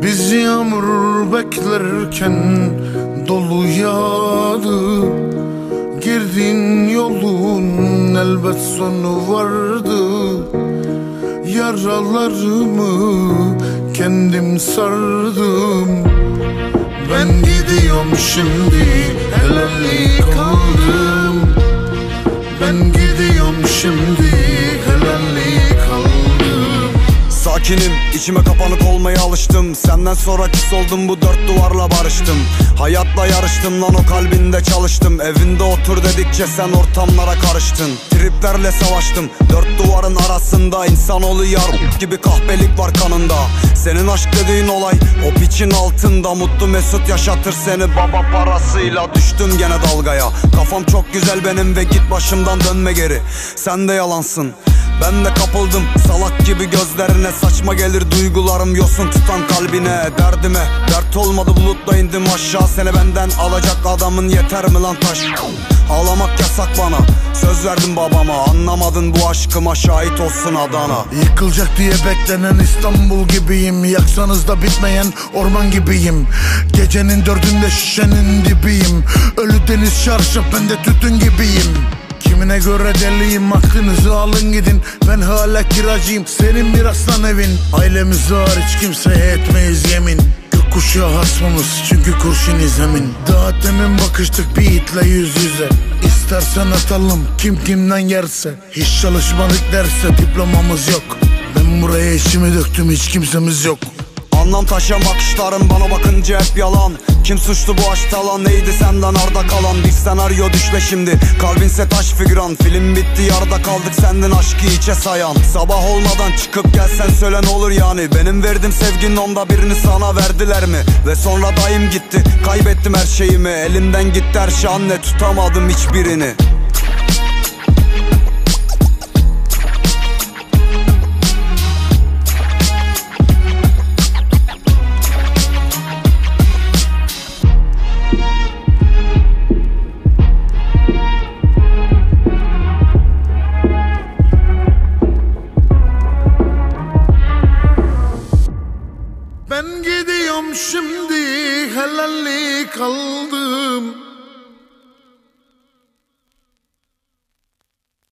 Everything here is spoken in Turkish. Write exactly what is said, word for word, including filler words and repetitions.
Biz yağmur beklerken dolu yağdı. Girdiğin yolun elbet sonu vardı. Yaralarımı kendim sardım. Ben gidiyorum şimdi, helallik aldım. Ben gidiyorum şimdi, helallik aldım. Sakinim, içime kapanık olmaya alıştım. Senden sonra küs oldum, bu dört duvarla barıştım. Hayatla yarıştım lan, o kalbinde çalıştım. Evinde otur dedikçe sen ortamlara karıştın. Triplerle savaştım, dört duvarın arasında. İnsanoğlu yar gibi kahpelik var kanında. Senin aşk dediğin olay o piçin altında. Mutlu mesut yaşatır seni baba parasıyla. Düştüm gene dalgaya, kafam çok güzel benim ve git başımdan dönme geri. Sen de yalansın, ben de kapıldım salak gibi gözlerine. Saçma gelir duygularım yosun tutan kalbine. Derdime dert olmadı, bulutla indim aşağı. Seni benden alacak adamın yeter mi lan taş? Ağlamak yasak bana, söz verdim babama. Anlamadın bu aşkıma, şahit olsun Adana. Yıkılacak diye beklenen İstanbul gibiyim. Yaksanız da bitmeyen orman gibiyim. Gecenin dördünde şişenin dibiyim. Ölü deniz çarşaf, ben de tütün gibiyim. Kimine göre deliyim, aklınızı alın gidin. Ben hala kiracıyım, senin bir aslan evin. Ailemiz hariç kimseye etmeyiz yemin. Gökkuşağı hasmımız çünkü kurşun izemin. Daha demin bakıştık bir itle yüz yüze. İstersen atalım kim kimden yerse. Hiç çalışmadık derse diplomamız yok. Ben buraya işimi döktüm, hiç kimsemiz yok. Anlam taşıyan bakışlarım bana bakınca hep yalan. Kim suçlu bu aşkta lan, neydi senden arda kalan? Bir senaryo düşle şimdi, kalbinse taş figüran. Film bitti yarıda kaldık, sendin aşkı içe sayan. Sabah olmadan çıkıp gelsen söyle ne olur yani. Benim verdim sevginin onda birini sana verdiler mi? Ve sonra dayım gitti, kaybettim her şeyimi. Elimden gitti her şey anne, tutamadım hiçbirini. Ben gidiyorum şimdi, helallik aldım.